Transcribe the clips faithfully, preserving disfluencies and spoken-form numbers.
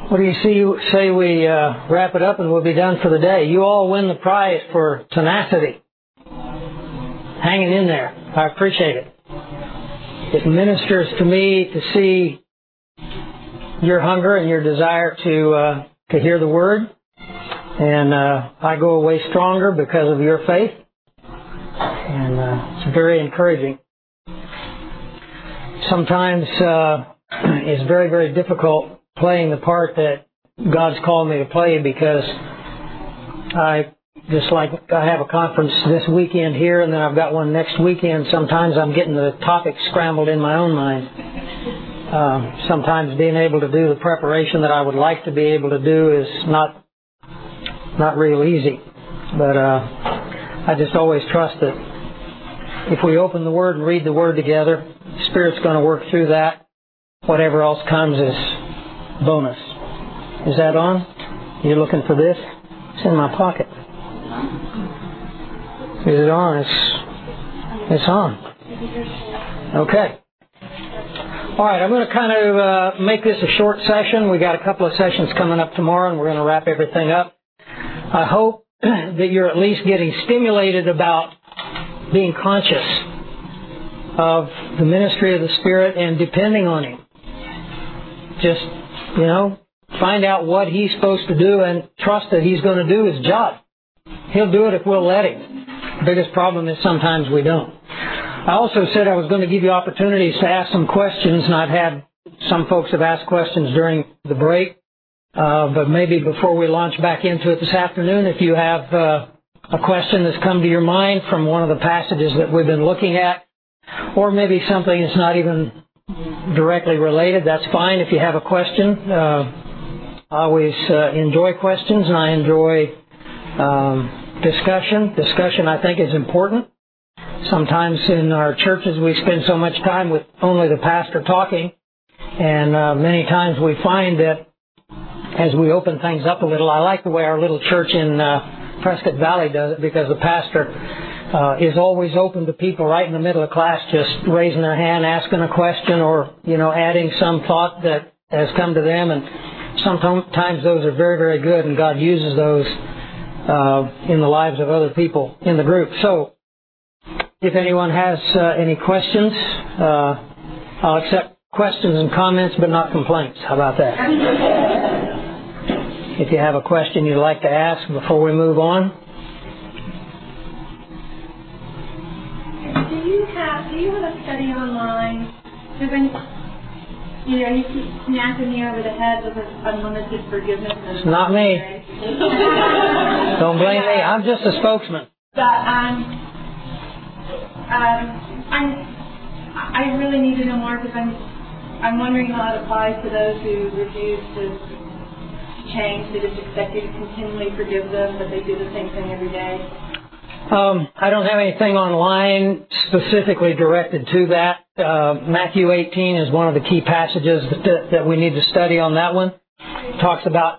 What do you see, say we uh, wrap it up and we'll be done for the day? You all win the prize for tenacity. Hanging in there. I appreciate it. It ministers to me to see your hunger and your desire to uh, to hear the Word. And uh, I go away stronger because of your faith. And uh, it's very encouraging. Sometimes uh, it's very, very difficult playing the part that God's called me to play because I, just like I have a conference this weekend here and then I've got one next weekend, sometimes I'm getting the topics scrambled in my own mind. Uh, sometimes being able to do the preparation that I would like to be able to do is not not real easy. But uh, I just always trust that if we open the Word and read the Word together, the Spirit's going to work through that. Whatever else comes is bonus. Is that on? You're looking for this? It's in my pocket. Is it on? It's, it's on. Okay. All right, I'm going to kind of uh, make this a short session. We got a couple of sessions coming up tomorrow, and we're going to wrap everything up. I hope that you're at least getting stimulated about being conscious of the ministry of the Spirit and depending on Him. Just, you know, find out what He's supposed to do and trust that He's going to do His job. He'll do it if we'll let Him. The biggest problem is sometimes we don't. I also said I was going to give you opportunities to ask some questions, and I've had some folks have asked questions during the break. Uh, but maybe before we launch back into it this afternoon, if you have uh, a question that's come to your mind from one of the passages that we've been looking at, or maybe something that's not even directly related, that's fine. If you have a question, uh, I always uh, enjoy questions, and I enjoy um, discussion. Discussion, I think, is important. Sometimes in our churches we spend so much time with only the pastor talking, and uh, many times we find that as we open things up a little, I like the way our little church in uh, Prescott Valley does it, because the pastor uh, is always open to people right in the middle of class just raising their hand, asking a question, or, you know, adding some thought that has come to them. And sometimes those are very, very good, and God uses those uh, in the lives of other people in the group. So if anyone has uh, any questions, uh, I'll accept questions and comments, but not complaints. How about that? If you have a question you'd like to ask before we move on. Do you have Do you have a study online? Because when you know you keep smacking me over the head with unlimited forgiveness. And it's not me. Don't blame me. I'm just a spokesman. But um, um, I'm I really need to know more, because I'm I'm wondering how it applies to those who refuse to change. They just expect you to continually forgive them, but they do the same thing every day. Um, I don't have anything online specifically directed to that. Uh, Matthew eighteen is one of the key passages that, that we need to study on that one. It talks about,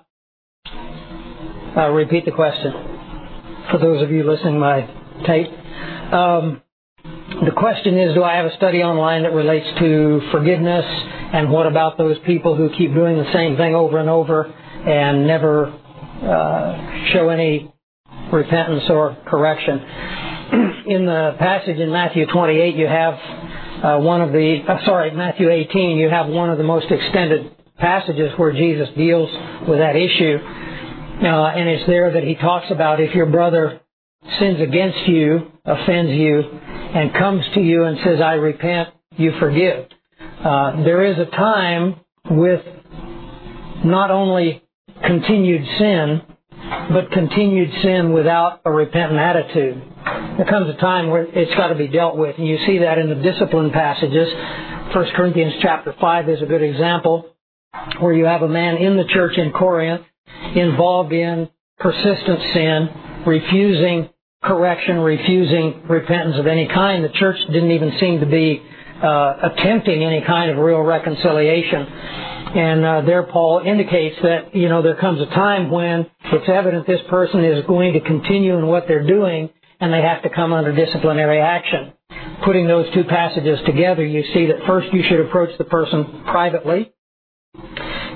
uh, repeat the question for those of you listening by tape. Um, the question is, do I have a study online that relates to forgiveness, and what about those people who keep doing the same thing over and over and never uh, show any repentance or correction? In the passage in Matthew twenty-eight, you have uh, one of the, uh, sorry, Matthew eighteen, you have one of the most extended passages where Jesus deals with that issue. Uh, and it's there that He talks about if your brother sins against you, offends you, and comes to you and says, I repent, you forgive. Uh, there is a time with not only continued sin, but continued sin without a repentant attitude. There comes a time where it's got to be dealt with, and you see that in the discipline passages. First Corinthians chapter five is a good example, where you have a man in the church in Corinth involved in persistent sin, refusing correction, refusing repentance of any kind. The church didn't even seem to be uh, attempting any kind of real reconciliation. And uh, there Paul indicates that, you know, there comes a time when it's evident this person is going to continue in what they're doing, and they have to come under disciplinary action. Putting those two passages together, you see that first you should approach the person privately.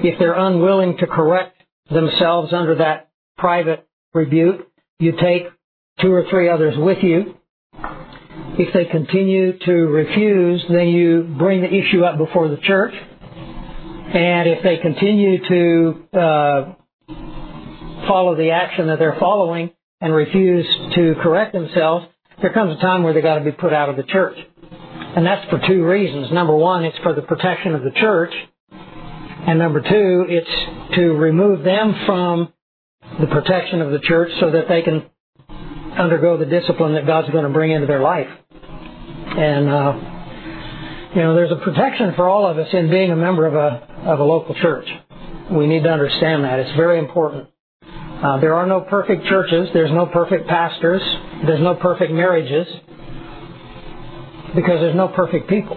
If they're unwilling to correct themselves under that private rebuke, you take two or three others with you. If they continue to refuse, then you bring the issue up before the church. And if they continue to uh, follow the action that they're following and refuse to correct themselves, there comes a time where they've got to be put out of the church. And that's for two reasons. Number one, it's for the protection of the church. And number two, it's to remove them from the protection of the church so that they can undergo the discipline that God's going to bring into their life. And, uh, you know, there's a protection for all of us in being a member of a, of a local church. We need to understand that. It's very important. Uh, there are no perfect churches. There's no perfect pastors. There's no perfect marriages because there's no perfect people.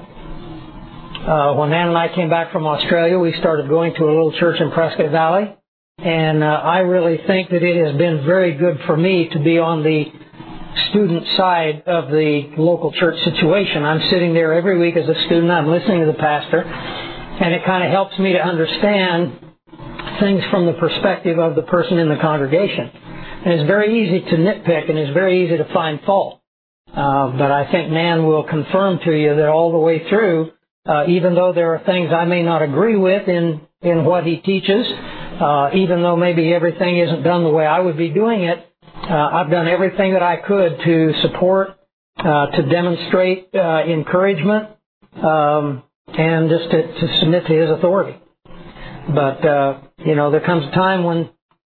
Uh, when Ann and I came back from Australia, we started going to a little church in Prescott Valley. And uh, I really think that it has been very good for me to be on the student side of the local church situation. I'm sitting there every week as a student. I'm listening to the pastor. And it kind of helps me to understand things from the perspective of the person in the congregation. And it's very easy to nitpick and it's very easy to find fault. Uh, but I think Nan will confirm to you that all the way through, uh, even though there are things I may not agree with in, in what he teaches, uh, even though maybe everything isn't done the way I would be doing it, uh, I've done everything that I could to support, uh, to demonstrate uh, encouragement, um, and just to, to submit to his authority. But, uh, you know, there comes a time when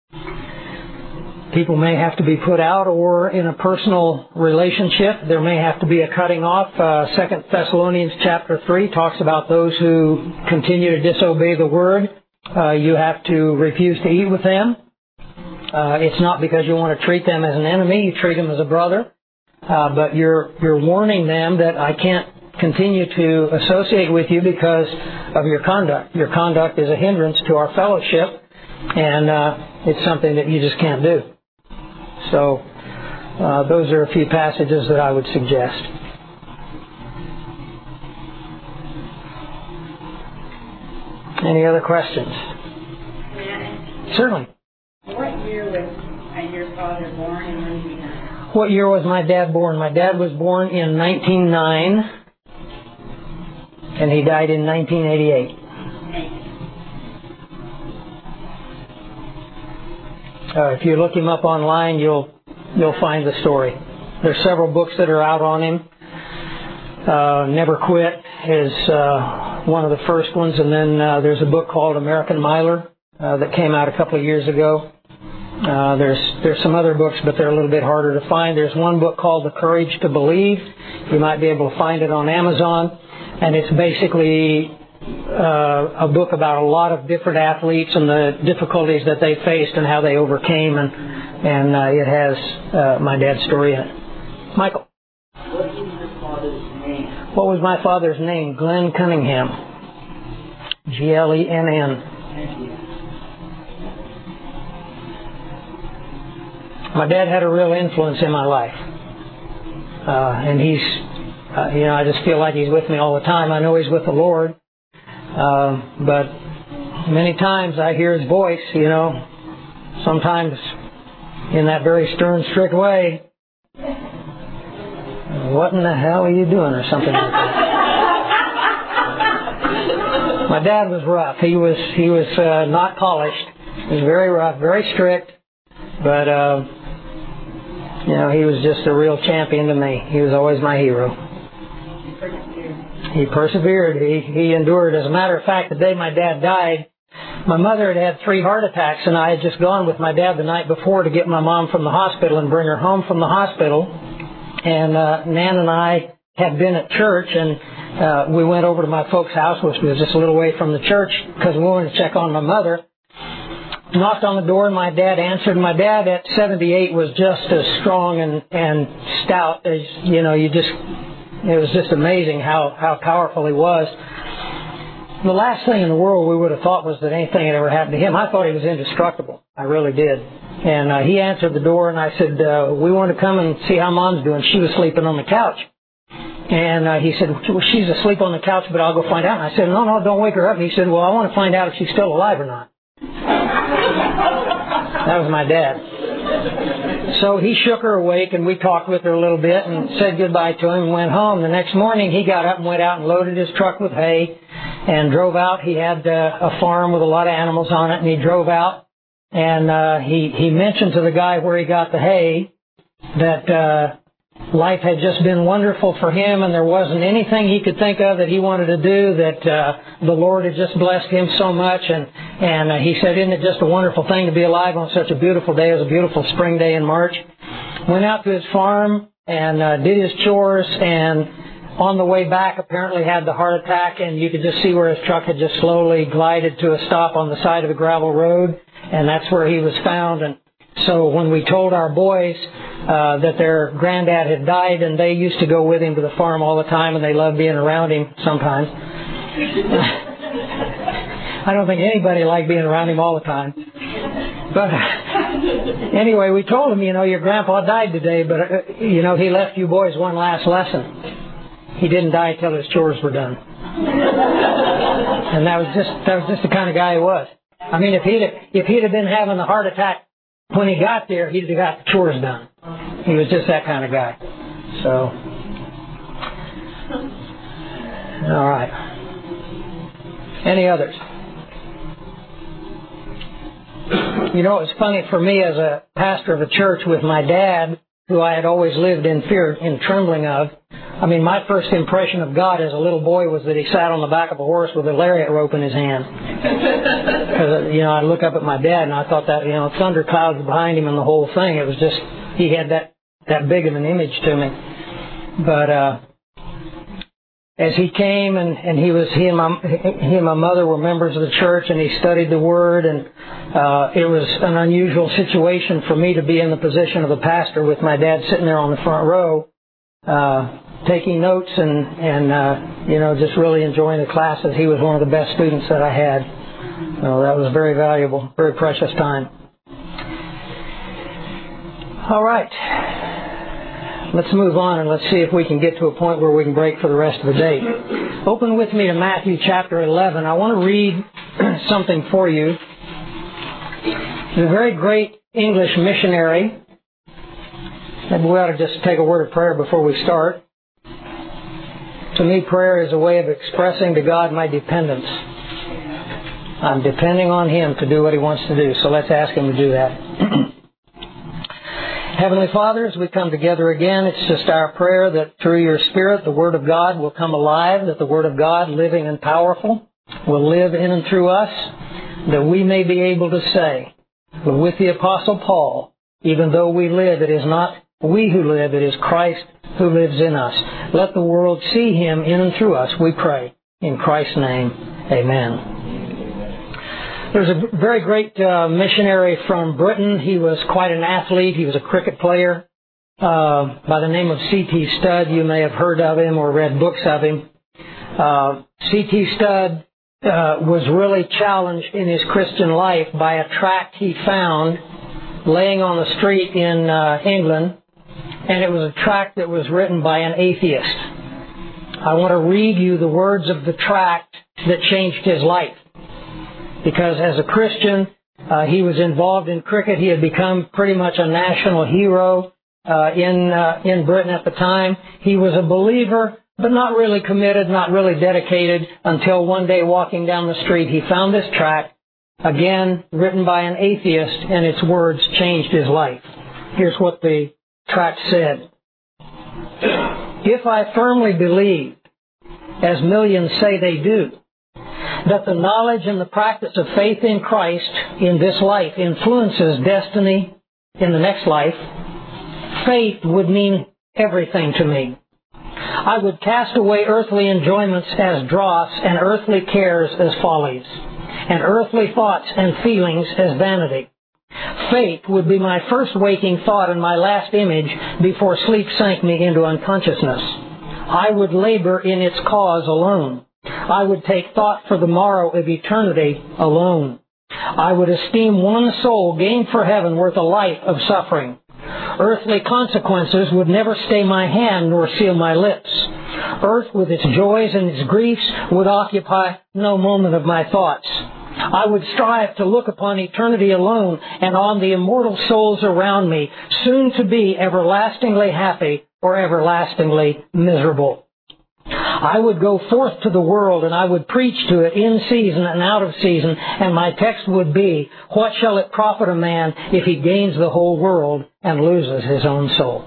people may have to be put out, or in a personal relationship, there may have to be a cutting off. Uh, Second Thessalonians chapter three talks about those who continue to disobey the word. Uh, you have to refuse to eat with them. Uh, it's not because you want to treat them as an enemy. You treat them as a brother. Uh, but you're, you're warning them that I can't continue to associate with you because of your conduct. Your conduct is a hindrance to our fellowship, and uh, it's something that you just can't do. So uh, those are a few passages that I would suggest. Any other questions? May I? Certainly. What year was your father born and when did he die? What year was my dad born? My dad was born in nineteen oh nine, and he died in nineteen eighty-eight. Uh, if you look him up online, you'll you'll find the story. There's several books that are out on him. Uh, Never Quit is uh, one of the first ones, and then uh, there's a book called American Miler uh, that came out a couple of years ago. Uh, there's there's some other books, but they're a little bit harder to find. There's one book called The Courage to Believe. You might be able to find it on Amazon, and it's basically Uh, a book about a lot of different athletes and the difficulties that they faced and how they overcame, and and uh, it has uh, my dad's story in it. Michael. What was your father's name? What was my father's name? Glenn Cunningham. G L E N N. Thank you. My dad had a real influence in my life, uh, and he's, uh, you know, I just feel like he's with me all the time. I know he's with the Lord. Uh, but many times I hear his voice, you know, sometimes in that very stern, strict way. What in the hell are you doing, or something like that. My dad was rough. He was he was uh, not polished. He was very rough, very strict, but uh, you know, he was just a real champion to me. He was always my hero. He persevered. He, he endured. As a matter of fact, the day my dad died, my mother had had three heart attacks, and I had just gone with my dad the night before to get my mom from the hospital and bring her home from the hospital. And uh, Nan and I had been at church, and uh, we went over to my folks' house, which was just a little way from the church, because we wanted to check on my mother. Knocked on the door, and my dad answered. My dad at seventy-eight was just as strong and, and stout as, you know, you just... It was just amazing how, how powerful he was. The last thing in the world we would have thought was that anything had ever happened to him. I thought he was indestructible. I really did. And uh, he answered the door, and I said, uh, we want to come and see how Mom's doing. She was sleeping on the couch. And uh, he said, well, she's asleep on the couch, but I'll go find out. And I said, no, no, don't wake her up. And he said, well, I want to find out if she's still alive or not. That was my dad. So he shook her awake, and we talked with her a little bit and said goodbye to him and went home. The next morning, he got up and went out and loaded his truck with hay and drove out. He had uh, a farm with a lot of animals on it, and he drove out. And uh, he, he mentioned to the guy where he got the hay that uh, life had just been wonderful for him, and there wasn't anything he could think of that he wanted to do, that uh, the Lord had just blessed him so much. And, and uh, he said, isn't it just a wonderful thing to be alive on such a beautiful day? It was a beautiful spring day in March. Went out to his farm and uh, did his chores, and on the way back apparently had the heart attack, and you could just see where his truck had just slowly glided to a stop on the side of a gravel road, and that's where he was found. And so when we told our boys uh, that their granddad had died, and they used to go with him to the farm all the time, and they loved being around him sometimes. I don't think anybody liked being around him all the time. But anyway, we told him, you know, your grandpa died today, but, uh, you know, he left you boys one last lesson. He didn't die till his chores were done. And that was just that was just the kind of guy he was. I mean, if he'd if he'd have been having a heart attack when he got there, he'd have got the chores done. He was just that kind of guy. So, all right. Any others? You know, it's funny for me as a pastor of a church with my dad, who I had always lived in fear and trembling of. I mean, my first impression of God as a little boy was that he sat on the back of a horse with a lariat rope in his hand. Because, you know, I look up at my dad and I thought that, you know, thunder clouds behind him and the whole thing. It was just, he had that, that big of an image to me. But, uh, as he came and, and he was, he and my, he and my mother were members of the church, and he studied the Word, and, uh, it was an unusual situation for me to be in the position of a pastor with my dad sitting there on the front row, uh, taking notes and, and uh, you know, just really enjoying the classes. He was one of the best students that I had. So that was very valuable, very precious time. All right. Let's move on and let's see if we can get to a point where we can break for the rest of the day. Open with me to Matthew chapter eleven. I want to read something for you. The very great English missionary. Maybe we ought to just take a word of prayer before we start. To me, prayer is a way of expressing to God my dependence. I'm depending on Him to do what He wants to do, so let's ask Him to do that. Heavenly Father, as we come together again, it's just our prayer that through Your Spirit, the Word of God will come alive, that the Word of God, living and powerful, will live in and through us, that we may be able to say, with the Apostle Paul, even though we live, it is not we who live, it is Christ who lives in us. Let the world see Him in and through us, we pray. In Christ's name, amen. There's a very great uh, missionary from Britain. He was quite an athlete. He was a cricket player uh, by the name of C T Studd. You may have heard of him or read books of him. Uh, C T Studd uh, was really challenged in his Christian life by a tract he found laying on the street in uh, England. And it was a tract that was written by an atheist. I want to read you the words of the tract that changed his life. Because as a Christian, uh, he was involved in cricket. He had become pretty much a national hero uh, in uh, in Britain at the time. He was a believer, but not really committed, not really dedicated, until one day walking down the street, he found this tract, again written by an atheist, and its words changed his life. Here's what the tract said. If I firmly believe, as millions say they do, that the knowledge and the practice of faith in Christ in this life influences destiny in the next life, faith would mean everything to me. I would cast away earthly enjoyments as dross and earthly cares as follies, and earthly thoughts and feelings as vanity. Faith would be my first waking thought and my last image before sleep sank me into unconsciousness. I would labor in its cause alone. I would take thought for the morrow of eternity alone. I would esteem one soul gained for heaven worth a life of suffering. Earthly consequences would never stay my hand nor seal my lips. Earth with its joys and its griefs would occupy no moment of my thoughts. I would strive to look upon eternity alone and on the immortal souls around me, soon to be everlastingly happy or everlastingly miserable. I would go forth to the world and I would preach to it in season and out of season, and my text would be, what shall it profit a man if he gains the whole world and loses his own soul?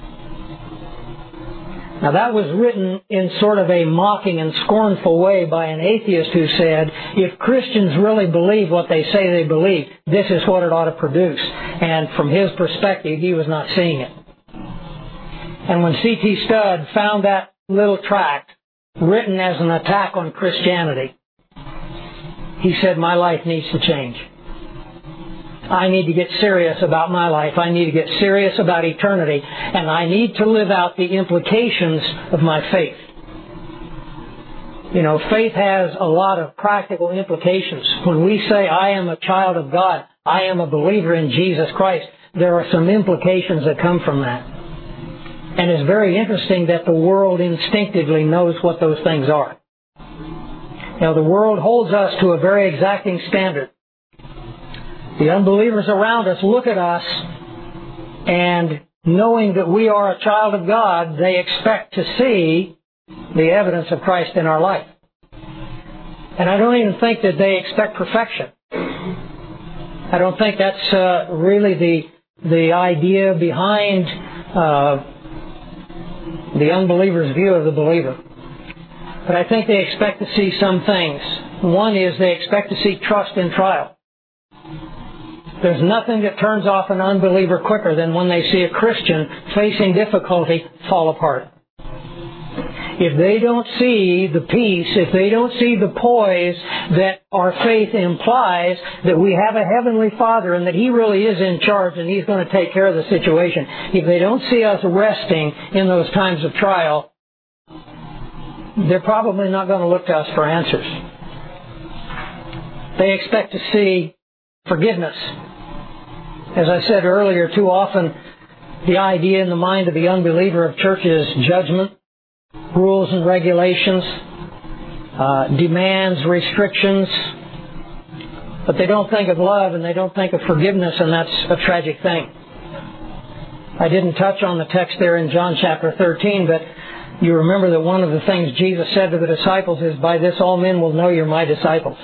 Now that was written in sort of a mocking and scornful way by an atheist who said, if Christians really believe what they say they believe, this is what it ought to produce. And from his perspective, he was not seeing it. And when C T Studd found that little tract written as an attack on Christianity, he said, my life needs to change. I need to get serious about my life. I need to get serious about eternity. And I need to live out the implications of my faith. You know, faith has a lot of practical implications. When we say, I am a child of God, I am a believer in Jesus Christ, there are some implications that come from that. And it's very interesting that the world instinctively knows what those things are. You know, the world holds us to a very exacting standard. The unbelievers around us look at us, and knowing that we are a child of God, they expect to see the evidence of Christ in our life. And I don't even think that they expect perfection. I don't think that's uh, really the the idea behind uh, the unbeliever's view of the believer. But I think they expect to see some things. One is they expect to see trust in trial. There's nothing that turns off an unbeliever quicker than when they see a Christian facing difficulty fall apart. If they don't see the peace, if they don't see the poise that our faith implies, that we have a heavenly Father and that He really is in charge and He's going to take care of the situation, if they don't see us resting in those times of trial, they're probably not going to look to us for answers. They expect to see forgiveness. As I said earlier, too often the idea in the mind of the unbeliever of church is judgment, rules and regulations, uh, demands, restrictions, but they don't think of love and they don't think of forgiveness, and that's a tragic thing. I didn't touch on the text there in John chapter thirteen, but you remember that one of the things Jesus said to the disciples is, by this all men will know you're my disciples.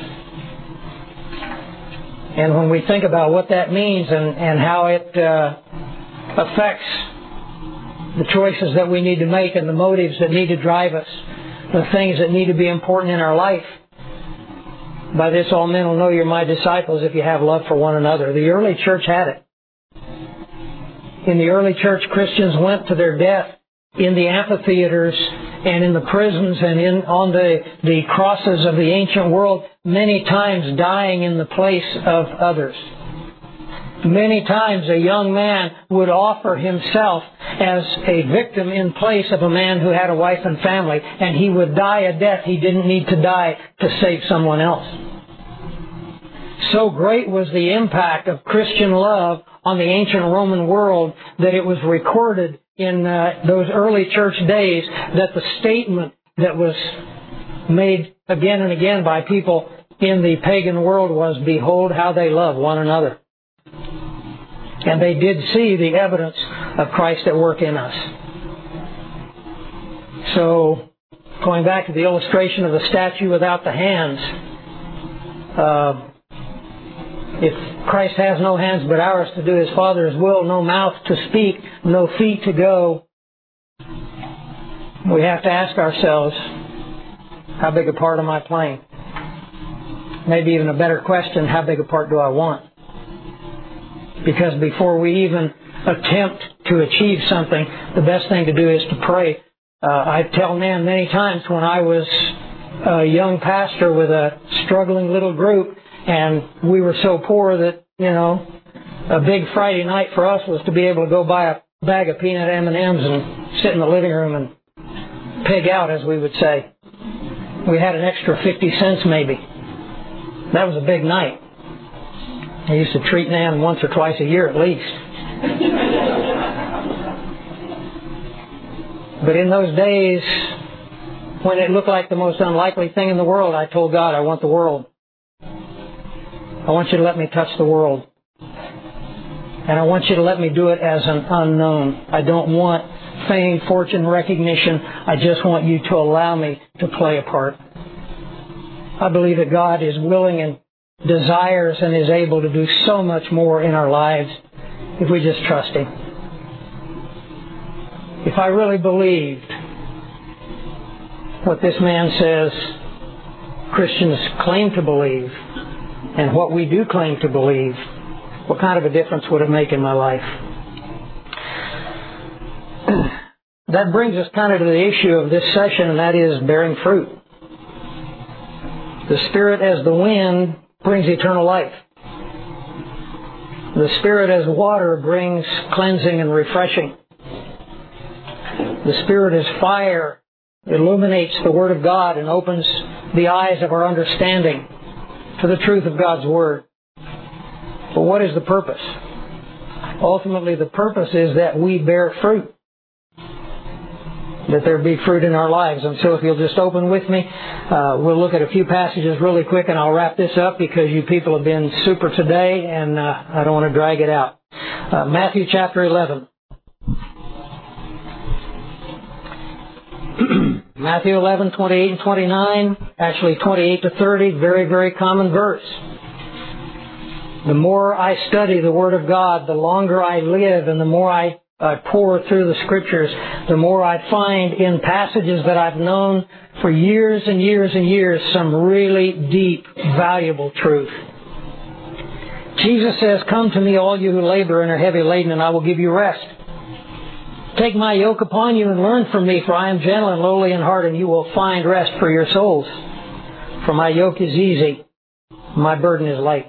And when we think about what that means and, and how it uh, affects the choices that we need to make and the motives that need to drive us, the things that need to be important in our life, by this all men will know you're my disciples if you have love for one another. The early church had it. In the early church, Christians went to their death in the amphitheaters and in the prisons and in on the, the crosses of the ancient world, many times dying in the place of others. Many times a young man would offer himself as a victim in place of a man who had a wife and family, and he would die a death he didn't need to die to save someone else. So great was the impact of Christian love on the ancient Roman world that it was recorded in uh, those early church days that the statement that was made again and again by people in the pagan world was, behold how they love one another. And they did see the evidence of Christ at work in us. So, going back to the illustration of the statue without the hands, uh, if Christ has no hands but ours to do His Father's will, no mouth to speak, no feet to go, we have to ask ourselves, how big a part am I playing? Maybe even a better question, how big a part do I want? Because before we even attempt to achieve something, the best thing to do is to pray. Uh, I tell men many times when I was a young pastor with a struggling little group, and we were so poor that, you know, a big Friday night for us was to be able to go buy a bag of peanut M and M's and sit in the living room and pig out, as we would say. We had an extra fifty cents maybe. That was a big night. I used to treat Nan once or twice a year at least. But in those days, when it looked like the most unlikely thing in the world, I told God, I want the world. I want you to let me touch the world. And I want you to let me do it as an unknown. I don't want fame, fortune, recognition. I just want you to allow me to play a part. I believe that God is willing and desires and is able to do so much more in our lives if we just trust Him. If I really believed what this man says Christians claim to believe and what we do claim to believe, what kind of a difference would it make in my life? That brings us kind of to the issue of this session, and that is bearing fruit. The Spirit as the wind brings eternal life. The Spirit as water brings cleansing and refreshing. The Spirit as fire illuminates the Word of God and opens the eyes of our understanding to the truth of God's Word. But what is the purpose? Ultimately, the purpose is that we bear fruit. That there be fruit in our lives. And so if you'll just open with me, uh, we'll look at a few passages really quick, and I'll wrap this up because you people have been super today, and uh, I don't want to drag it out. Uh, Matthew chapter eleven. Matthew eleven, twenty-eight and twenty-nine, actually twenty-eight to thirty, very, very common verse. The more I study the Word of God, the longer I live, and the more I uh, pour through the Scriptures, the more I find in passages that I've known for years and years and years some really deep, valuable truth. Jesus says, "Come to me, all you who labor and are heavy laden, and I will give you rest. Take my yoke upon you and learn from me, for I am gentle and lowly in heart, and you will find rest for your souls. For my yoke is easy, my burden is light."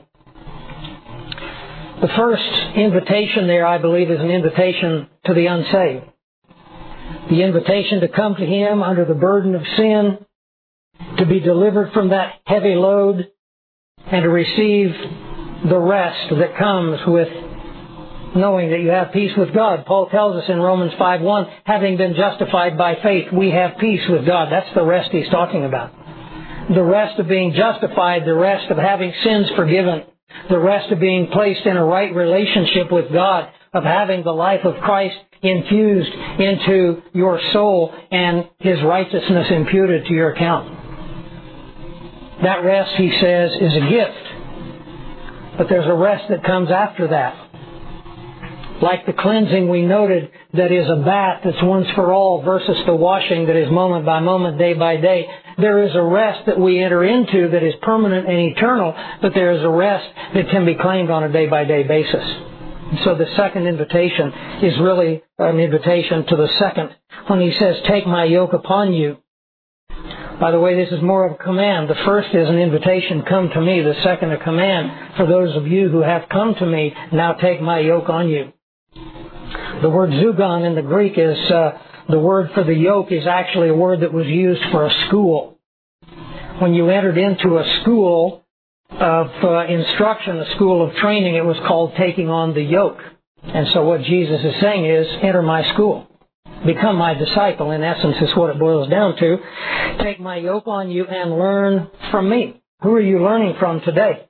The first invitation there, I believe, is an invitation to the unsaved. The invitation to come to Him under the burden of sin, to be delivered from that heavy load, and to receive the rest that comes with knowing that you have peace with God. Paul tells us in Romans five one, having been justified by faith, we have peace with God. That's the rest he's talking about. The rest of being justified, the rest of having sins forgiven, the rest of being placed in a right relationship with God, of having the life of Christ infused into your soul and His righteousness imputed to your account. That rest, he says, is a gift. But there's a rest that comes after that. Like the cleansing we noted that is a bath that's once for all versus the washing that is moment by moment, day by day. There is a rest that we enter into that is permanent and eternal, but there is a rest that can be claimed on a day by day basis. And so the second invitation is really an invitation to the second when he says, "Take my yoke upon you." By the way, this is more of a command. The first is an invitation, "Come to me." The second, a command for those of you who have come to me, "Now take my yoke on you." The word zugon in the Greek is, uh, the word for the yoke is actually a word that was used for a school. When you entered into a school of uh, instruction, a school of training, it was called taking on the yoke. And so what Jesus is saying is, enter my school. Become my disciple, in essence, is what it boils down to. Take my yoke on you and learn from me. Who are you learning from today?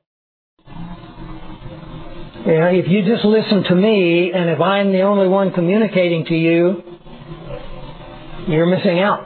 You know, if you just listen to me, and if I'm the only one communicating to you, you're missing out.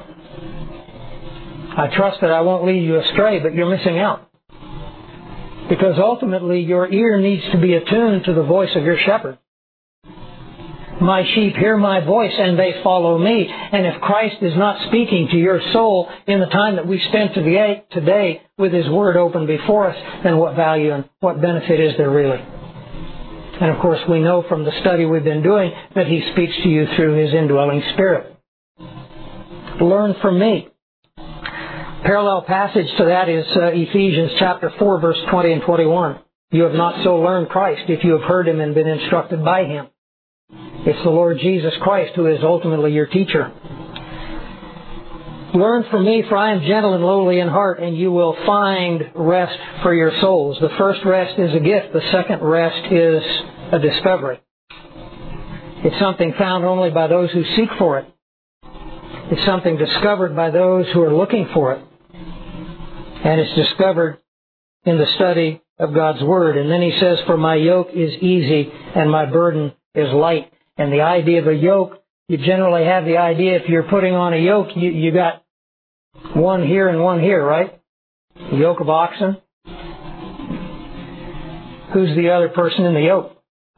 I trust that I won't lead you astray, but you're missing out. Because ultimately, your ear needs to be attuned to the voice of your shepherd. My sheep hear my voice and they follow me. And if Christ is not speaking to your soul in the time that we spend today with His Word open before us, then what value and what benefit is there really? And of course, we know from the study we've been doing that He speaks to you through His indwelling Spirit. Learn from me. Parallel passage to that is uh, Ephesians chapter four, verse twenty and twenty-one. You have not so learned Christ if you have heard Him and been instructed by Him. It's the Lord Jesus Christ who is ultimately your teacher. Learn from me, for I am gentle and lowly in heart, and you will find rest for your souls. The first rest is a gift. The second rest is a discovery. It's something found only by those who seek for it. It's something discovered by those who are looking for it. And it's discovered in the study of God's Word. And then he says, for my yoke is easy and my burden is light. And the idea of a yoke, you generally have the idea if you're putting on a yoke, you, you got one here and one here, right? A yoke of oxen. Who's the other person in the yoke?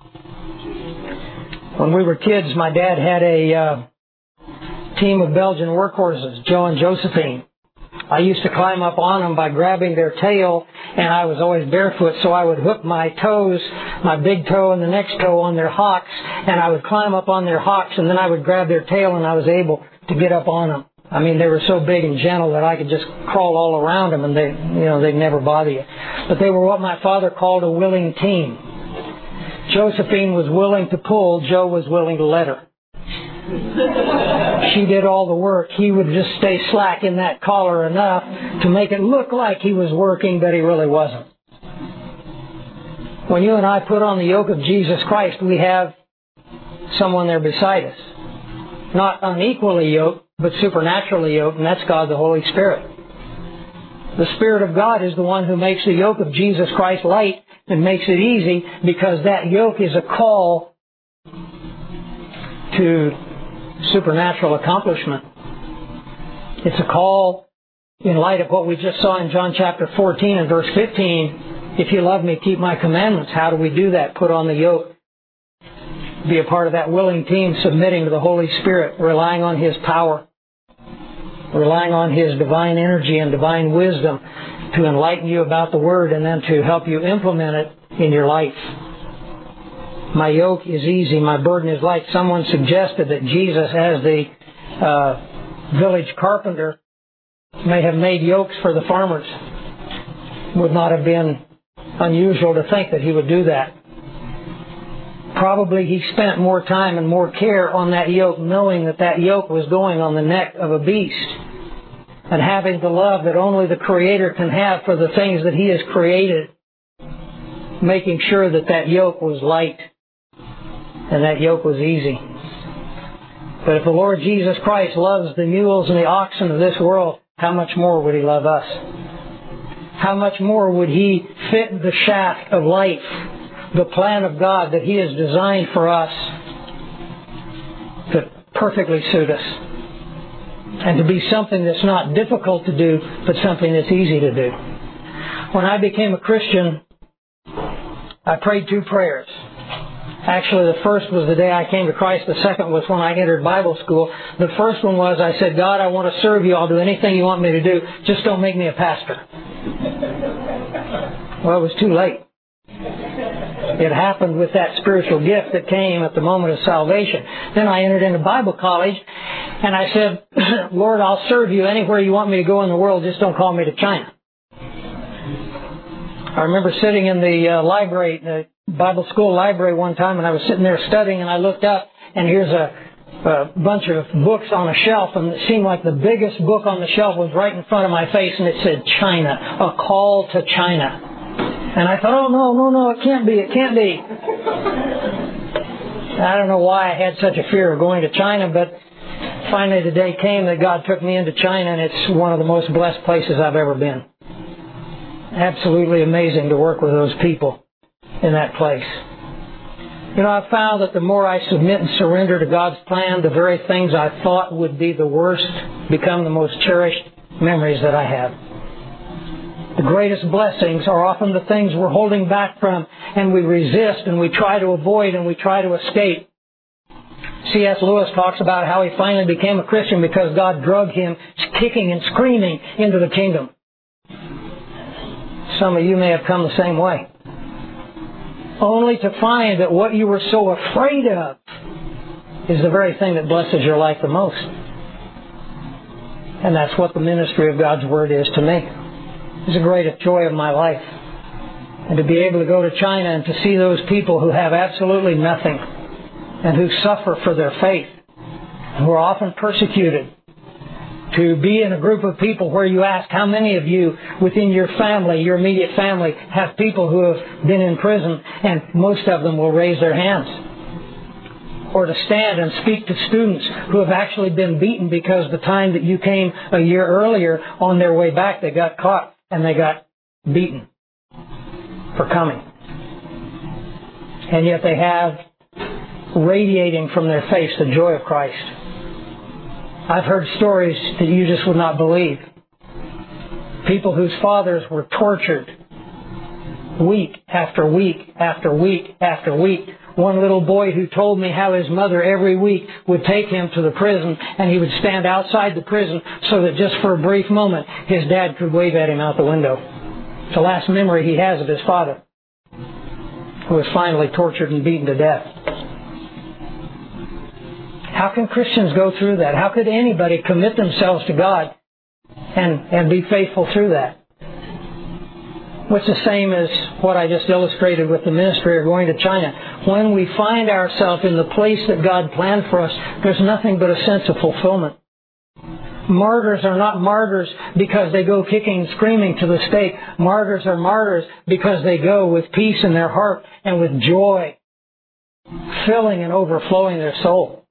When we were kids, my dad had a uh, team of Belgian workhorses, Joe and Josephine. I used to climb up on them by grabbing their tail, and I was always barefoot, so I would hook my toes, my big toe and the next toe on their hocks, and I would climb up on their hocks, and then I would grab their tail, and I was able to get up on them. I mean, they were so big and gentle that I could just crawl all around them, and they, you know, they'd never bother you. But they were what my father called a willing team. Josephine was willing to pull, Joe was willing to let her. She did all the work. He would just stay slack in that collar enough to make it look like he was working, but he really wasn't. When you and I put on the yoke of Jesus Christ, we have someone there beside us. Not unequally yoked, but supernaturally yoked, and that's God the Holy Spirit. The Spirit of God is the one who makes the yoke of Jesus Christ light and makes it easy, because that yoke is a call to supernatural accomplishment. It's a call in light of what we just saw in John chapter fourteen and verse fifteen. If you love me, keep my commandments. How do we do that? Put on the yoke. Be a part of that willing team, submitting to the Holy Spirit, relying on His power, relying on His divine energy and divine wisdom to enlighten you about the Word and then to help you implement it in your life. My yoke is easy, my burden is light. Someone suggested that Jesus, as the uh, village carpenter, may have made yokes for the farmers. Would not have been unusual to think that He would do that. Probably He spent more time and more care on that yoke, knowing that that yoke was going on the neck of a beast, and having the love that only the Creator can have for the things that He has created, making sure that that yoke was light and that yoke was easy. But if the Lord Jesus Christ loves the mules and the oxen of this world, how much more would He love us? How much more would He fit the shaft of life, the plan of God that He has designed for us to perfectly suit us, and to be something that's not difficult to do, but something that's easy to do. When I became a Christian, I prayed two prayers. Actually, the first was the day I came to Christ. The second was when I entered Bible school. The first one was, I said, God, I want to serve You. I'll do anything You want me to do. Just don't make me a pastor. Well, it was too late. It happened with that spiritual gift that came at the moment of salvation. Then I entered into Bible college, and I said, Lord, I'll serve You anywhere You want me to go in the world. Just don't call me to China. I remember sitting in the uh, library, the Bible school library one time, and I was sitting there studying, and I looked up, and here's a, a bunch of books on a shelf, and it seemed like the biggest book on the shelf was right in front of my face, and it said China, A Call to China. And I thought, oh, no, no, no, it can't be, it can't be. I don't know why I had such a fear of going to China, but finally the day came that God took me into China, and it's one of the most blessed places I've ever been. Absolutely amazing to work with those people in that place. You know, I've found that the more I submit and surrender to God's plan, the very things I thought would be the worst become the most cherished memories that I have. The greatest blessings are often the things we're holding back from, and we resist and we try to avoid and we try to escape. C S Lewis talks about how he finally became a Christian because God drugged him kicking and screaming into the kingdom. Some of you may have come the same way. Only to find that what you were so afraid of is the very thing that blesses your life the most. And that's what the ministry of God's Word is to me. It's the greatest joy of my life. And to be able to go to China and to see those people who have absolutely nothing and who suffer for their faith, who are often persecuted. To be in a group of people where you ask how many of you within your family, your immediate family, have people who have been in prison, and most of them will raise their hands. or to stand and speak to students who have actually been beaten because the time that you came a year earlier, on their way back, they got caught and they got beaten for coming. And yet they have radiating from their face the joy of Christ. I've heard stories that you just would not believe. People whose fathers were tortured week after week after week after week. One little boy who told me how his mother every week would take him to the prison, and he would stand outside the prison so that just for a brief moment his dad could wave at him out the window. It's the last memory he has of his father, who was finally tortured and beaten to death. How can Christians go through that? How could anybody commit themselves to God and, and be faithful through that? What's the same as what I just illustrated with the ministry of going to China. When we find ourselves in the place that God planned for us, there's nothing but a sense of fulfillment. Martyrs are not martyrs because they go kicking and screaming to the stake. Martyrs are martyrs because they go with peace in their heart and with joy filling and overflowing their soul.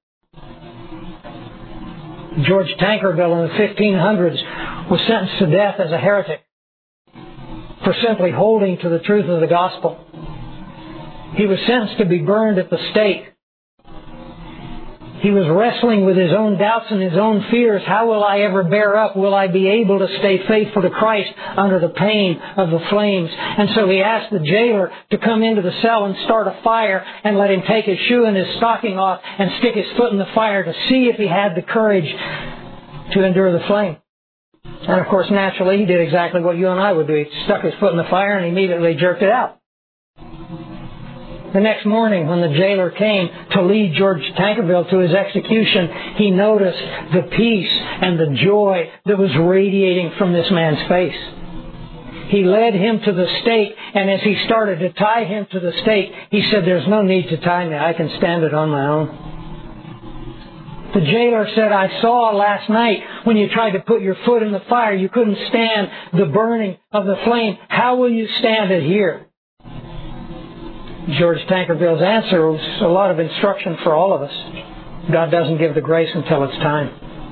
George Tankerville in the fifteen hundreds was sentenced to death as a heretic for simply holding to the truth of the gospel. He was sentenced to be burned at the stake. He was wrestling with his own doubts and his own fears. How will I ever bear up? Will I be able to stay faithful to Christ under the pain of the flames? And so he asked the jailer to come into the cell and start a fire and let him take his shoe and his stocking off and stick his foot in the fire to see if he had the courage to endure the flame. And of course, naturally, he did exactly what you and I would do. He stuck his foot in the fire and immediately jerked it out. The next morning, when the jailer came to lead George Tankerville to his execution, he noticed the peace and the joy that was radiating from this man's face. He led him to the stake, and as he started to tie him to the stake, he said, "There's no need to tie me. I can stand it on my own." The jailer said, "I saw last night when you tried to put your foot in the fire, you couldn't stand the burning of the flame. How will you stand it here?" George Tankerville's answer was a lot of instruction for all of us. God doesn't give the grace until it's time.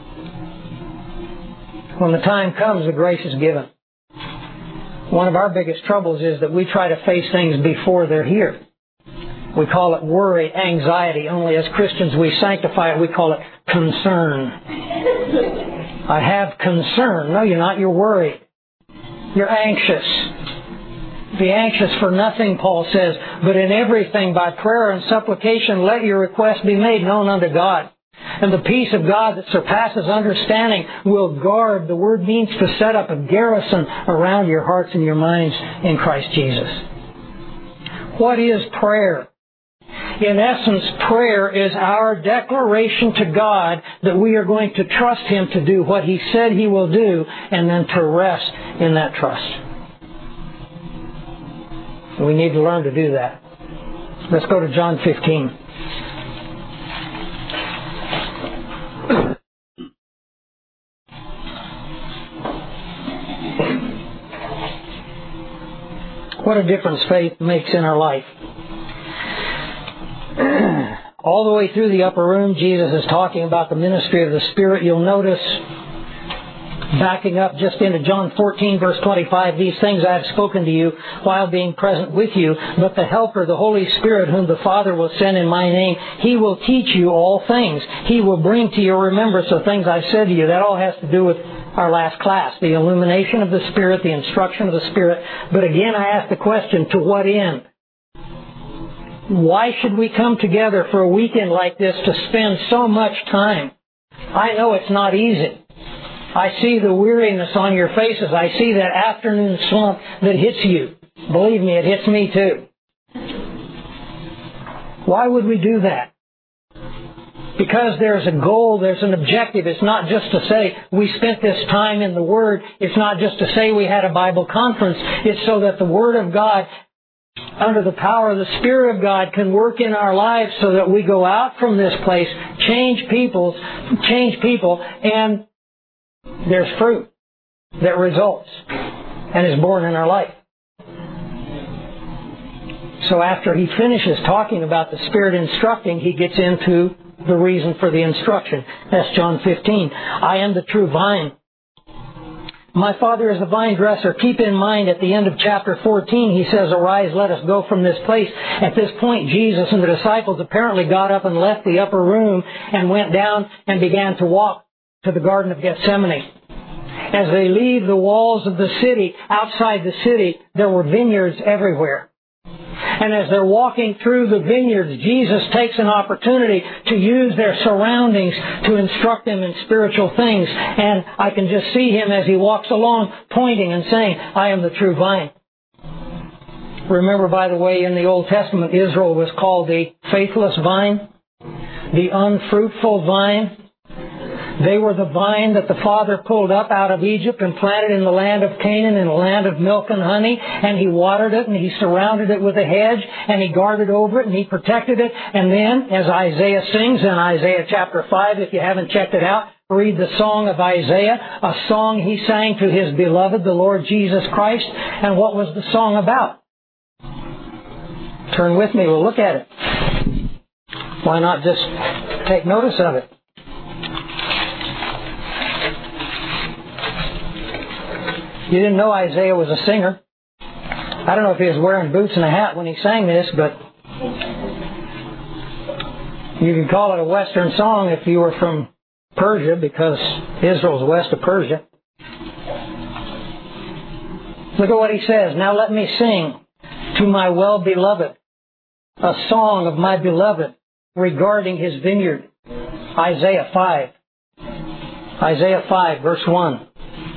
When the time comes, the grace is given. One of our biggest troubles is that we try to face things before they're here. We call it worry, anxiety. Only as Christians we sanctify it. We call it concern. I have concern. No, you're not. You're worried. You're anxious. Be anxious for nothing, Paul says, but in everything by prayer and supplication let your requests be made known unto God. And the peace of God that surpasses understanding will guard. The word means to set up a garrison around your hearts and your minds in Christ Jesus. What is prayer? In essence, prayer is our declaration to God that we are going to trust Him to do what He said He will do, and then to rest in that trust. We need to learn to do that. Let's go to John fifteen. What a difference faith makes in our life. All the way through the upper room, Jesus is talking about the ministry of the Spirit. You'll notice, backing up just into John fourteen, verse twenty-five, "These things I have spoken to you while being present with you, but the Helper, the Holy Spirit, whom the Father will send in my name, He will teach you all things. He will bring to your remembrance the things I've said to you." That all has to do with our last class, the illumination of the Spirit, the instruction of the Spirit. But again, I ask the question, to what end? Why should we come together for a weekend like this to spend so much time? I know it's not easy. I see the weariness on your faces. I see that afternoon slump that hits you. Believe me, it hits me too. Why would we do that? Because there's a goal, there's an objective. It's not just to say we spent this time in the Word. It's not just to say we had a Bible conference. It's so that the Word of God, under the power of the Spirit of God, can work in our lives so that we go out from this place, change people, change people, and there's fruit that results and is born in our life. So after he finishes talking about the Spirit instructing, he gets into the reason for the instruction. That's John fifteen. I am the true vine. My Father is the vine dresser. Keep in mind at the end of chapter fourteen, he says, arise, let us go from this place. At this point, Jesus and the disciples apparently got up and left the upper room and went down and began to walk to the Garden of Gethsemane. As they leave the walls of the city, outside the city, there were vineyards everywhere. And as they're walking through the vineyards, Jesus takes an opportunity to use their surroundings to instruct them in spiritual things. And I can just see him as he walks along pointing and saying, I am the true vine. Remember, by the way, in the Old Testament, Israel was called the faithless vine, the unfruitful vine. They were the vine that the Father pulled up out of Egypt and planted in the land of Canaan, in a land of milk and honey, and He watered it, and He surrounded it with a hedge, and He guarded over it, and He protected it. And then, as Isaiah sings in Isaiah chapter five, if you haven't checked it out, read the song of Isaiah, a song he sang to His beloved, the Lord Jesus Christ. And what was the song about? Turn with me, we'll look at it. Why not just take notice of it? You didn't know Isaiah was a singer. I don't know if he was wearing boots and a hat when he sang this, but you could call it a Western song if you were from Persia, because Israel's west of Persia. Look at what he says. Now let me sing to my well-beloved a song of my beloved regarding his vineyard. Isaiah five. Isaiah five, verse one.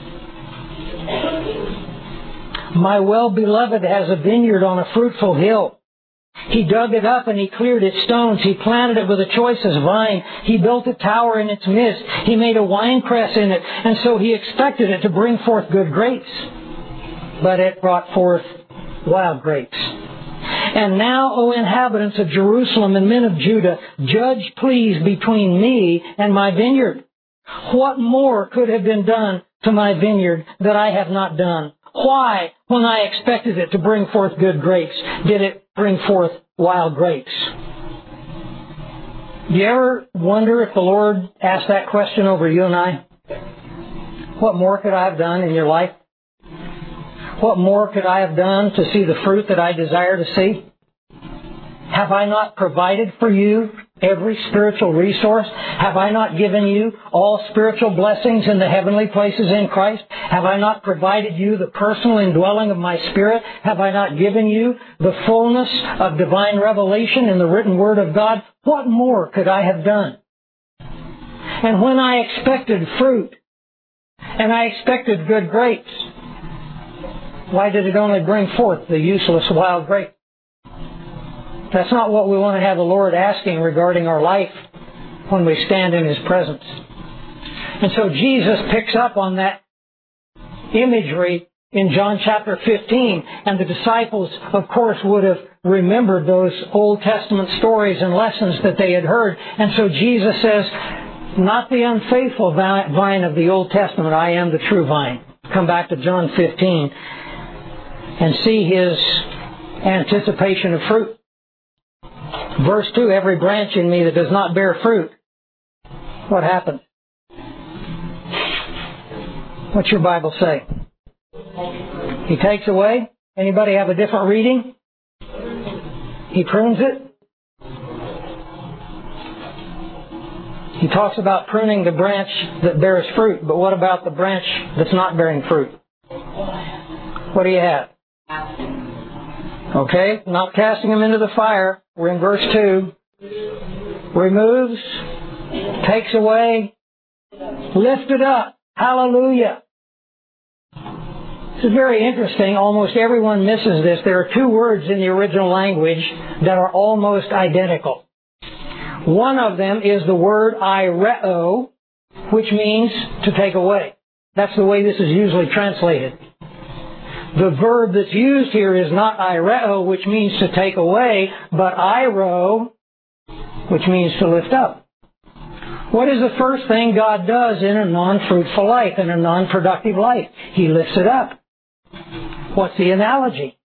My well-beloved has a vineyard on a fruitful hill. He dug it up and he cleared its stones. He planted it with a choicest vine. He built a tower in its midst. He made a winepress in it, and so he expected it to bring forth good grapes. But it brought forth wild grapes. And now, O inhabitants of Jerusalem and men of Judah, judge please between me and my vineyard. What more could have been done to my vineyard that I have not done? Why, when I expected it to bring forth good grapes, did it bring forth wild grapes? Do you ever wonder if the Lord asked that question over you and I? What more could I have done in your life? What more could I have done to see the fruit that I desire to see? Have I not provided for you every spiritual resource? Have I not given you all spiritual blessings in the heavenly places in Christ? Have I not provided you the personal indwelling of my Spirit? Have I not given you the fullness of divine revelation in the written Word of God? What more could I have done? And when I expected fruit, and I expected good grapes, why did it only bring forth the useless wild grape? That's not what we want to have the Lord asking regarding our life when we stand in His presence. And so Jesus picks up on that imagery in John chapter fifteen, and the disciples, of course, would have remembered those Old Testament stories and lessons that they had heard. And so Jesus says, not the unfaithful vine of the Old Testament, I am the true vine. Come back to John fifteen and see His anticipation of fruit. Verse two, every branch in me that does not bear fruit. What happens? What's your Bible say? He takes away. Anybody have a different reading? He prunes it. He talks about pruning the branch that bears fruit, but what about the branch that's not bearing fruit? What do you have? Okay, not casting them into the fire. We're in verse two. Removes, takes away, lifted up. Hallelujah. This is very interesting. Almost everyone misses this. There are two words in the original language that are almost identical. One of them is the word aireo, which means to take away. That's the way this is usually translated. The verb that's used here is not aireo, which means to take away, but airo, which means to lift up. What is the first thing God does in a non-fruitful life, in a non-productive life? He lifts it up. What's the analogy?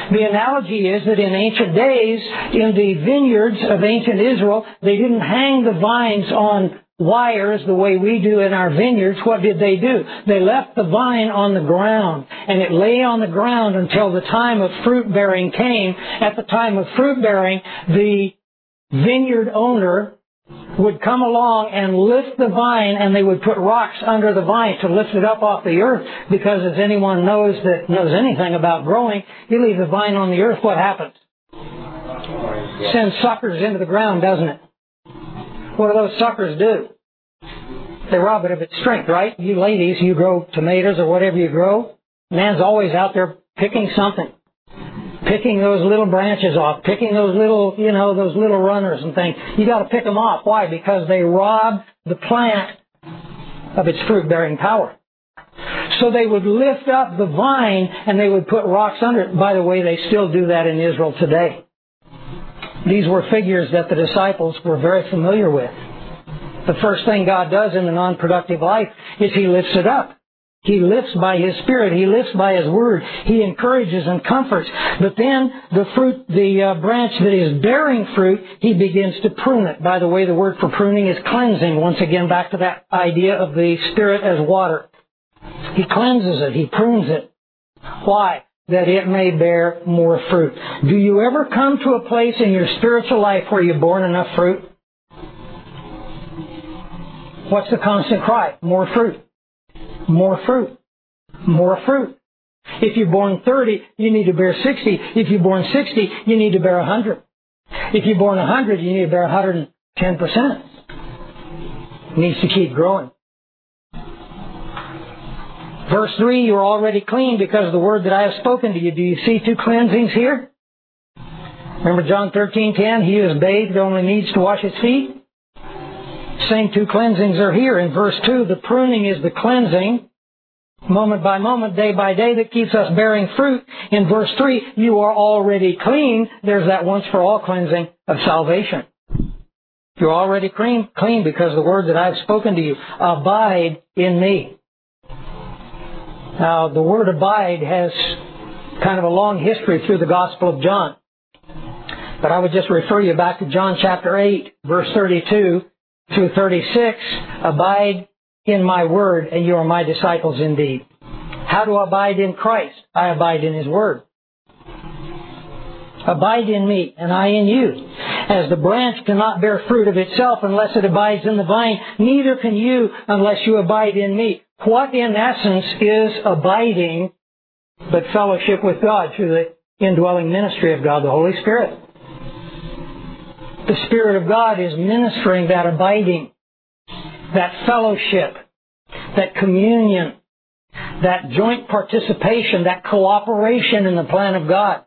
The analogy is that in ancient days, in the vineyards of ancient Israel, they didn't hang the vines on wires the way we do in our vineyards. What did they do? They left the vine on the ground, and it lay on the ground until the time of fruit bearing came. At the time of fruit bearing, the vineyard owner would come along and lift the vine, and they would put rocks under the vine to lift it up off the earth, because as anyone knows that knows anything about growing, you leave the vine on the earth, what happens? Sends suckers into the ground, doesn't it? What do those suckers do? They rob it of its strength, right? You ladies, you grow tomatoes or whatever you grow. Man's always out there picking something. Picking those little branches off. Picking those little, you know, those little runners and things. You got to pick them off. Why? Because they rob the plant of its fruit-bearing power. So they would lift up the vine and they would put rocks under it. By the way, they still do that in Israel today. These were figures that the disciples were very familiar with. The first thing God does in the non-productive life is He lifts it up. He lifts by His Spirit. He lifts by His Word. He encourages and comforts. But then the fruit, the uh, branch that is bearing fruit, He begins to prune it. By the way, the word for pruning is cleansing. Once again, back to that idea of the Spirit as water. He cleanses it. He prunes it. Why? That it may bear more fruit. Do you ever come to a place in your spiritual life where you've borne enough fruit? What's the constant cry? More fruit. More fruit. More fruit. If you're born thirty, you need to bear sixty. If you're born sixty, you need to bear one hundred. If you're born one hundred, you need to bear one hundred ten percent. It needs to keep growing. Verse three, you are already clean because of the word that I have spoken to you. Do you see two cleansings here? Remember John thirteen ten, he who is bathed only needs to wash his feet. Same two cleansings are here. In verse two, the pruning is the cleansing, moment by moment, day by day, that keeps us bearing fruit. In verse three, you are already clean. There's that once for all cleansing of salvation. You're already clean, clean because of the word that I've spoken to you. Abide in me. Now, the word abide has kind of a long history through the Gospel of John. But I would just refer you back to John chapter eight, verse thirty-two through thirty-six. Abide in my word, and you are my disciples indeed. How to abide in Christ? I abide in His word. Abide in me, and I in you. As the branch cannot bear fruit of itself unless it abides in the vine, neither can you unless you abide in me. What in essence is abiding but fellowship with God through the indwelling ministry of God, the Holy Spirit? The Spirit of God is ministering that abiding, that fellowship, that communion, that joint participation, that cooperation in the plan of God.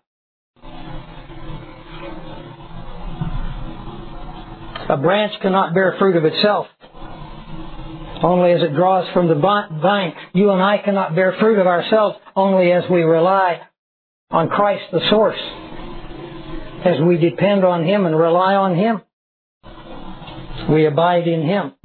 A branch cannot bear fruit of itself, only as it draws from the vine. You and I cannot bear fruit of ourselves, only as we rely on Christ the source, as we depend on Him and rely on Him. We abide in Him.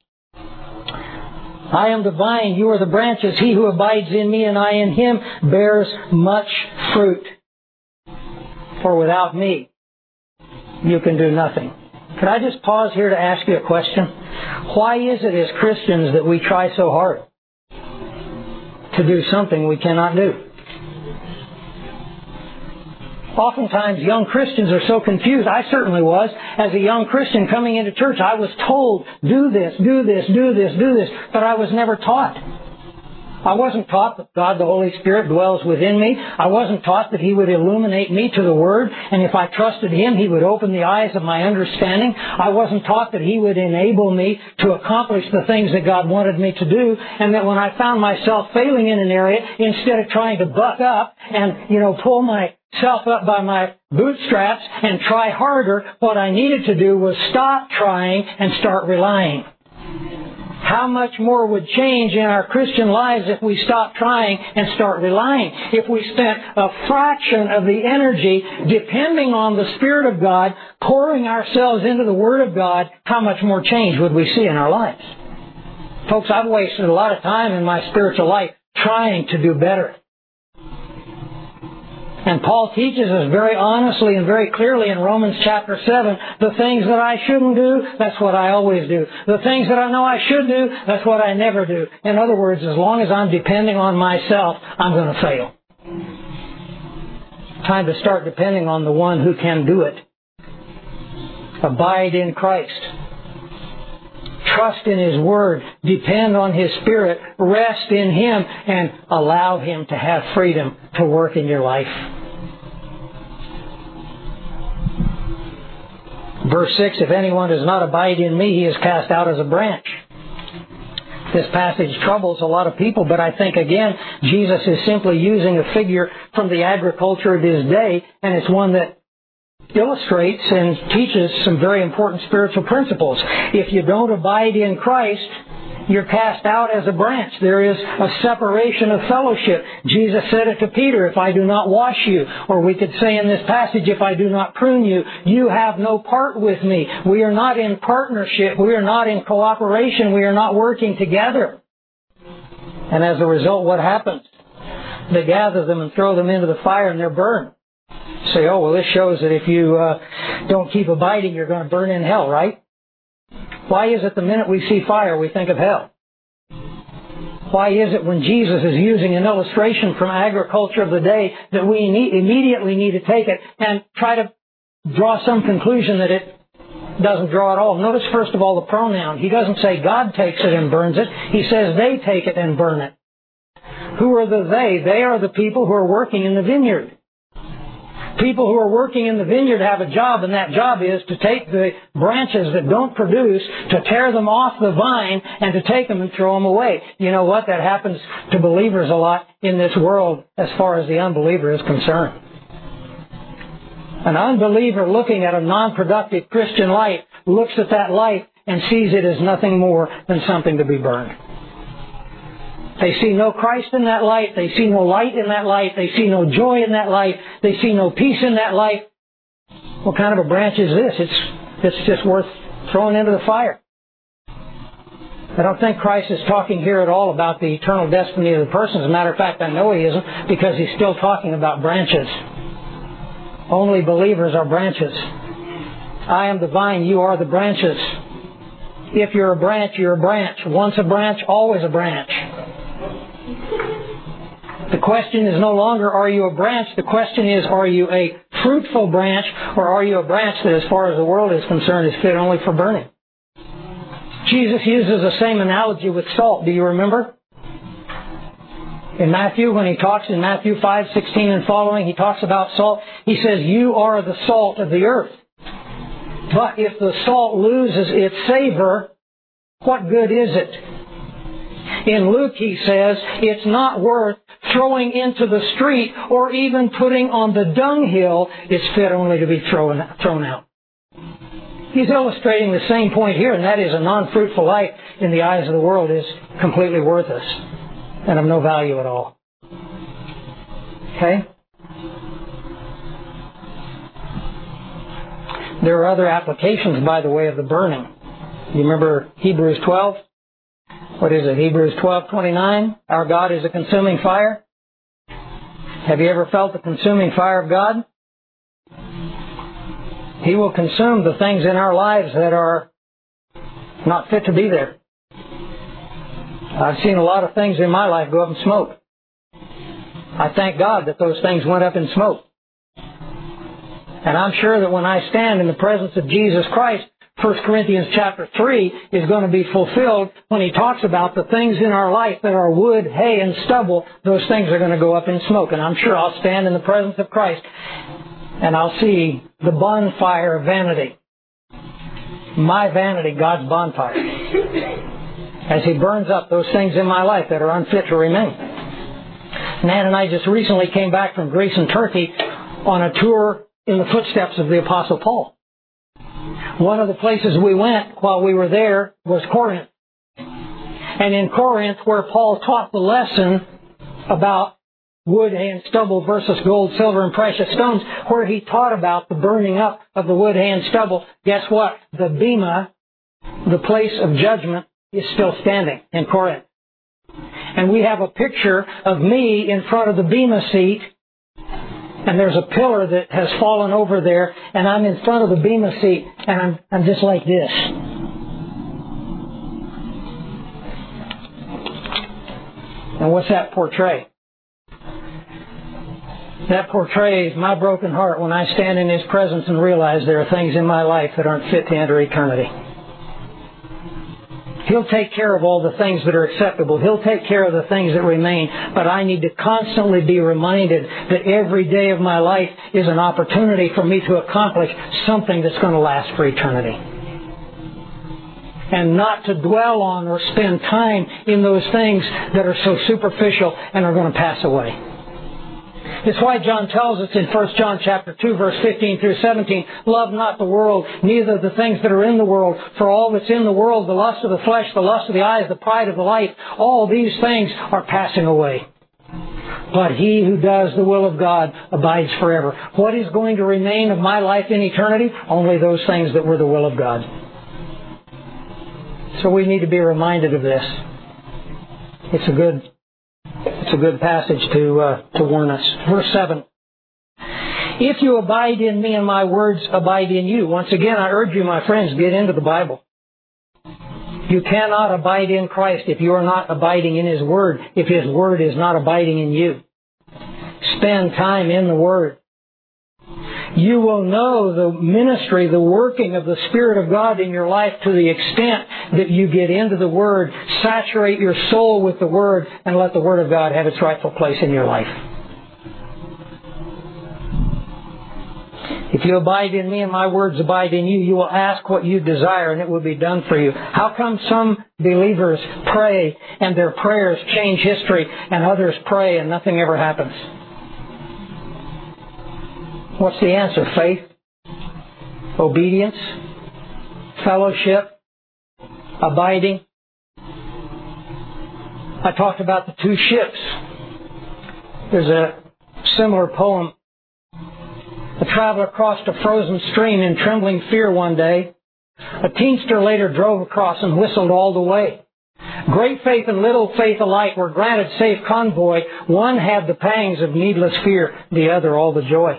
I am the vine, you are the branches. He who abides in me and I in him bears much fruit. For without me, you can do nothing. Could I just pause here to ask you a question? Why is it as Christians that we try so hard to do something we cannot do? Oftentimes, young Christians are so confused. I certainly was. As a young Christian coming into church, I was told, do this, do this, do this, do this, but I was never taught. I wasn't taught that God, the Holy Spirit, dwells within me. I wasn't taught that He would illuminate me to the Word, and if I trusted Him, He would open the eyes of my understanding. I wasn't taught that He would enable me to accomplish the things that God wanted me to do, and that when I found myself failing in an area, instead of trying to buck up and, you know, pull myself up by my bootstraps and try harder, what I needed to do was stop trying and start relying. How much more would change in our Christian lives if we stopped trying and start relying? If we spent a fraction of the energy depending on the Spirit of God, pouring ourselves into the Word of God, how much more change would we see in our lives? Folks, I've wasted a lot of time in my spiritual life trying to do better. And Paul teaches us very honestly and very clearly in Romans chapter seven, the things that I shouldn't do, that's what I always do. The things that I know I should do, that's what I never do. In other words, as long as I'm depending on myself, I'm going to fail. Time to start depending on the one who can do it. Abide in Christ. Trust in His Word. Depend on His Spirit. Rest in Him and allow Him to have freedom to work in your life. Verse six, if anyone does not abide in me, he is cast out as a branch. This passage troubles a lot of people, but I think, again, Jesus is simply using a figure from the agriculture of His day, and it's one that illustrates and teaches some very important spiritual principles. If you don't abide in Christ, you're cast out as a branch. There is a separation of fellowship. Jesus said it to Peter, if I do not wash you, or we could say in this passage, if I do not prune you, you have no part with me. We are not in partnership. We are not in cooperation. We are not working together. And as a result, what happens? They gather them and throw them into the fire and they're burned. Say, oh, well, this shows that if you uh, don't keep abiding, you're going to burn in hell, right? Why is it the minute we see fire, we think of hell? Why is it when Jesus is using an illustration from agriculture of the day that we need, immediately need to take it and try to draw some conclusion that it doesn't draw at all? Notice, first of all, the pronoun. He doesn't say God takes it and burns it. He says they take it and burn it. Who are the they? They are the people who are working in the vineyard. People who are working in the vineyard have a job, and that job is to take the branches that don't produce, to tear them off the vine, and to take them and throw them away. You know what? That happens to believers a lot in this world as far as the unbeliever is concerned. An unbeliever looking at a non-productive Christian life looks at that life and sees it as nothing more than something to be burned. They see no Christ in that light. They see no light in that light. They see no joy in that light. They see no peace in that light. What kind of a branch is this? It's, it's just worth throwing into the fire. I don't think Christ is talking here at all about the eternal destiny of the person. As a matter of fact, I know He isn't, because He's still talking about branches. Only believers are branches. I am the vine, you are the branches. If you're a branch, you're a branch. Once a branch, always a branch. The question is no longer, are you a branch? The question is, are you a fruitful branch, or are you a branch that, as far as the world is concerned, is fit only for burning? Jesus uses the same analogy with salt. Do you remember? In Matthew, when He talks in Matthew five sixteen and following, He talks about salt. He says, you are the salt of the earth. But if the salt loses its savor, what good is it? In Luke, He says, it's not worth throwing into the street or even putting on the dunghill. It's fit only to be thrown, thrown out. He's illustrating the same point here, and that is a non-fruitful life in the eyes of the world is completely worthless and of no value at all. Okay? There are other applications, by the way, of the burning. You remember Hebrews twelve? What is it? Hebrews twelve twenty-nine. Our God is a consuming fire. Have you ever felt the consuming fire of God? He will consume the things in our lives that are not fit to be there. I've seen a lot of things in my life go up in smoke. I thank God that those things went up in smoke. And I'm sure that when I stand in the presence of Jesus Christ, First Corinthians chapter three is going to be fulfilled when he talks about the things in our life that are wood, hay, and stubble. Those things are going to go up in smoke. And I'm sure I'll stand in the presence of Christ and I'll see the bonfire of vanity. My vanity, God's bonfire. As He burns up those things in my life that are unfit to remain. Nan and I just recently came back from Greece and Turkey on a tour in the footsteps of the Apostle Paul. One of the places we went while we were there was Corinth. And in Corinth, where Paul taught the lesson about wood, hay, and stubble versus gold, silver, and precious stones, where he taught about the burning up of the wood, hay, and stubble, guess what? The bema, the place of judgment, is still standing in Corinth. And we have a picture of me in front of the bema seat And there's a pillar that has fallen over there, and I'm in front of the bema seat, and I'm, I'm just like this. And what's that portray? That portrays my broken heart when I stand in His presence and realize there are things in my life that aren't fit to enter eternity. He'll take care of all the things that are acceptable. He'll take care of the things that remain. But I need to constantly be reminded that every day of my life is an opportunity for me to accomplish something that's going to last for eternity. And not to dwell on or spend time in those things that are so superficial and are going to pass away. It's why John tells us in First John chapter two, verse fifteen through seventeen, love not the world, neither the things that are in the world. For all that's in the world, the lust of the flesh, the lust of the eyes, the pride of the life, all these things are passing away. But he who does the will of God abides forever. What is going to remain of my life in eternity? Only those things that were the will of God. So we need to be reminded of this. It's a good It's a good passage to uh, to warn us. Verse seven. If you abide in me and my words abide in you. Once again, I urge you, my friends, get into the Bible. You cannot abide in Christ if you are not abiding in His Word, if His Word is not abiding in you. Spend time in the Word. You will know the ministry, the working of the Spirit of God in your life to the extent that you get into the Word, saturate your soul with the Word, and let the Word of God have its rightful place in your life. If you abide in me and my words abide in you, you will ask what you desire and it will be done for you. How come some believers pray and their prayers change history and others pray and nothing ever happens? What's the answer? Faith, obedience, fellowship, abiding. I talked about the two ships. There's a similar poem. A traveler crossed a frozen stream in trembling fear one day. A teamster later drove across and whistled all the way. Great faith and little faith alike were granted safe convoy. One had the pangs of needless fear, the other all the joy.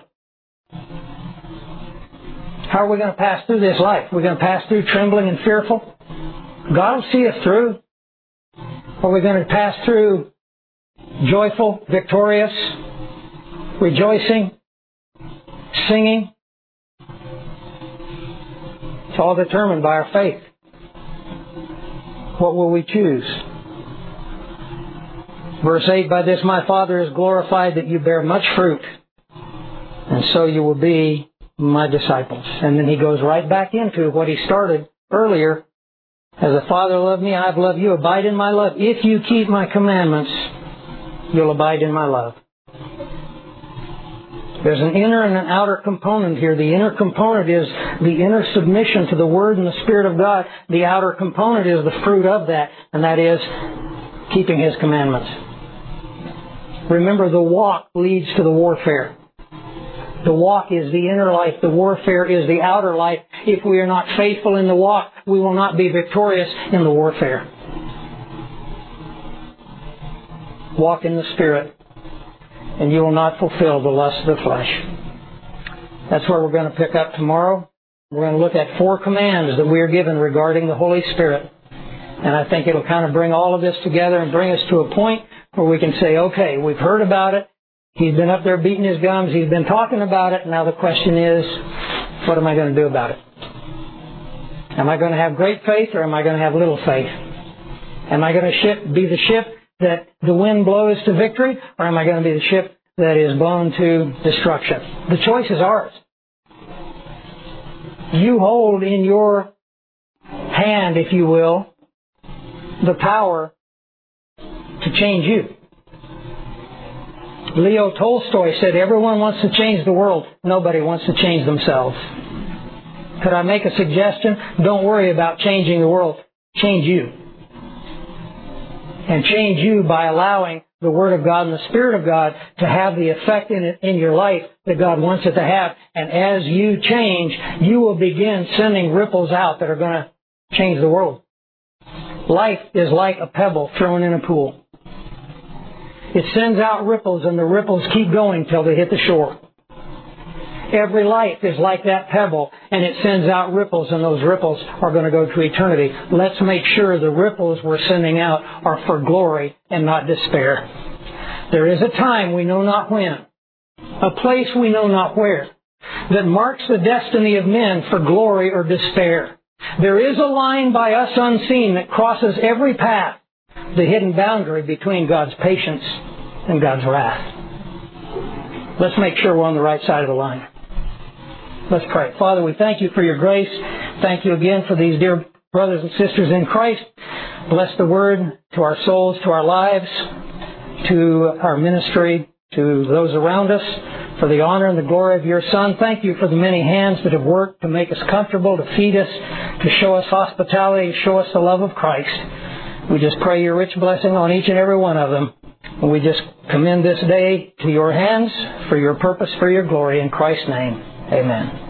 How are we going to pass through this life? We're going to pass through trembling and fearful? God will see us through. Or we're going to pass through joyful, victorious, rejoicing, singing? It's all determined by our faith. What will we choose? Verse eight, by this my Father is glorified that you bear much fruit, and so you will be my disciples. And then he goes right back into what he started earlier. As the Father loved me, I have loved you. Abide in my love. If you keep my commandments, you'll abide in my love. There's an inner and an outer component here. The inner component is the inner submission to the Word and the Spirit of God. The outer component is the fruit of that, and that is keeping His commandments. Remember, the walk leads to the warfare. The walk is the inner life. The warfare is the outer life. If we are not faithful in the walk, we will not be victorious in the warfare. Walk in the Spirit, and you will not fulfill the lust of the flesh. That's where we're going to pick up tomorrow. We're going to look at four commands that we are given regarding the Holy Spirit. And I think it'll kind of bring all of this together and bring us to a point where we can say, okay, we've heard about it. He's been up there beating his gums. He's been talking about it. Now the question is, what am I going to do about it? Am I going to have great faith or am I going to have little faith? Am I going to ship, be the ship that the wind blows to victory, or am I going to be the ship that is blown to destruction? The choice is ours. You hold in your hand, if you will, the power to change you. Leo Tolstoy said, everyone wants to change the world. Nobody wants to change themselves. Could I make a suggestion? Don't worry about changing the world. Change you. And change you by allowing the Word of God and the Spirit of God to have the effect in it, in your life that God wants it to have. And as you change, you will begin sending ripples out that are going to change the world. Life is like a pebble thrown in a pool. It sends out ripples, and the ripples keep going till they hit the shore. Every life is like that pebble, and it sends out ripples, and those ripples are going to go to eternity. Let's make sure the ripples we're sending out are for glory and not despair. There is a time we know not when, a place we know not where, that marks the destiny of men for glory or despair. There is a line by us unseen that crosses every path, the hidden boundary between God's patience and God's wrath. Let's make sure we're on the right side of the line. Let's pray. Father, we thank you for your grace. Thank you again for these dear brothers and sisters in Christ. Bless the word to our souls, to our lives, to our ministry, to those around us, for the honor and the glory of your Son. Thank you for the many hands that have worked to make us comfortable, to feed us, to show us hospitality, to show us the love of Christ. We just pray your rich blessing on each and every one of them. And we just commend this day to your hands for your purpose, for your glory. In Christ's name, amen.